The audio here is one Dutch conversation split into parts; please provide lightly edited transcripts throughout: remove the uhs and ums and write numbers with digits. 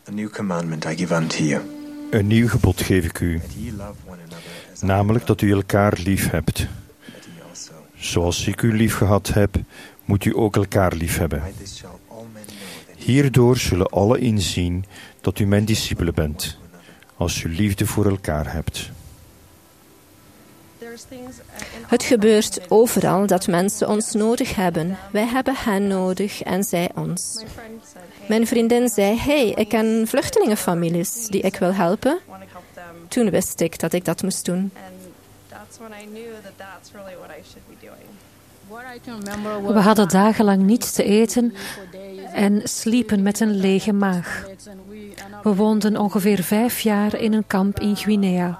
A new commandment I give unto you. Een nieuw gebod geef ik u, That ye love one another as I namelijk dat u elkaar lief hebt. that ye also. Zoals ik u lief gehad heb, moet u ook elkaar lief hebben. By this shall all men know that Hierdoor zullen alle inzien dat u mijn discipelen bent, als u liefde voor elkaar hebt. Het gebeurt overal dat mensen ons nodig hebben. Wij hebben hen nodig en zij ons. Mijn vriendin zei, hey, ik ken vluchtelingenfamilies die ik wil helpen. Toen wist ik dat ik dat moest doen. We hadden dagenlang niets te eten en sliepen met een lege maag. We woonden ongeveer 5 jaar in een kamp in Guinea.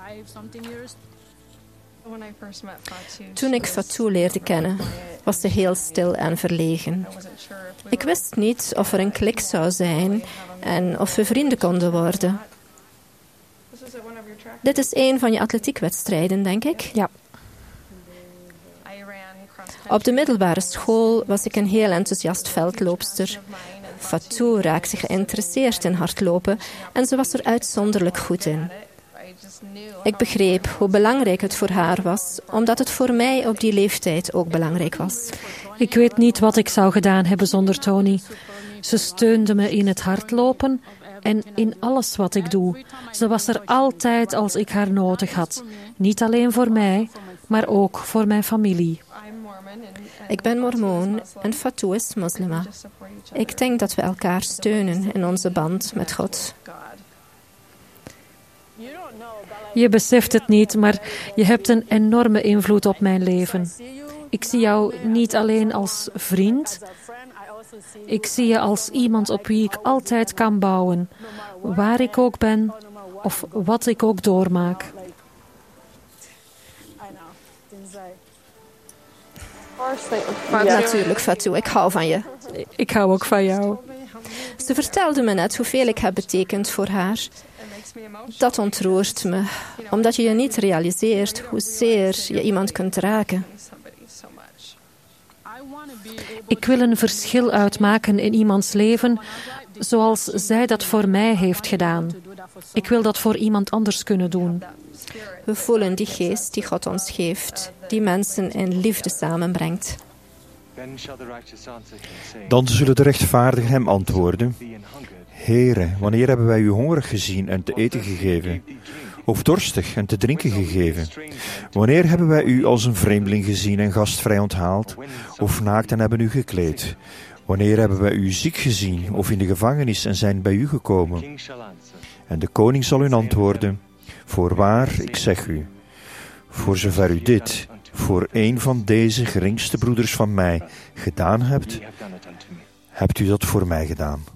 Toen ik Fatou leerde kennen, was ze heel stil en verlegen. Ik wist niet of er een klik zou zijn en of we vrienden konden worden. Dit is een van je atletiekwedstrijden, denk ik? Ja. Op de middelbare school was ik een heel enthousiast veldloopster. Fatou raakte geïnteresseerd in hardlopen en ze was er uitzonderlijk goed in. Ik begreep hoe belangrijk het voor haar was, omdat het voor mij op die leeftijd ook belangrijk was. Ik weet niet wat ik zou gedaan hebben zonder Tony. Ze steunde me in het hardlopen en in alles wat ik doe. Ze was er altijd als ik haar nodig had. Niet alleen voor mij, maar ook voor mijn familie. Ik ben mormoon en Fatou is moslima. Ik denk dat we elkaar steunen in onze band met God. Je beseft het niet, maar je hebt een enorme invloed op mijn leven. Ik zie jou niet alleen als vriend. Ik zie je als iemand op wie ik altijd kan bouwen. Waar ik ook ben of wat ik ook doormaak. Natuurlijk, Fatou, ik hou van je. Ik hou ook van jou. Ze vertelde me net hoeveel ik heb betekend voor haar. Dat ontroert me, omdat je je niet realiseert hoezeer je iemand kunt raken. Ik wil een verschil uitmaken in iemands leven, zoals zij dat voor mij heeft gedaan. Ik wil dat voor iemand anders kunnen doen. We voelen die geest die God ons geeft, die mensen in liefde samenbrengt. Dan zullen de rechtvaardigen hem antwoorden: Heere, wanneer hebben wij u hongerig gezien en te eten gegeven? Of dorstig en te drinken gegeven? Wanneer hebben wij u als een vreemdeling gezien en gastvrij onthaald? Of naakt en hebben u gekleed? Wanneer hebben wij u ziek gezien of in de gevangenis en zijn bij u gekomen? En de koning zal hun antwoorden: Voorwaar, ik zeg u, voor zover u dit voor een van deze geringste broeders van mij gedaan hebt, hebt u dat voor mij gedaan.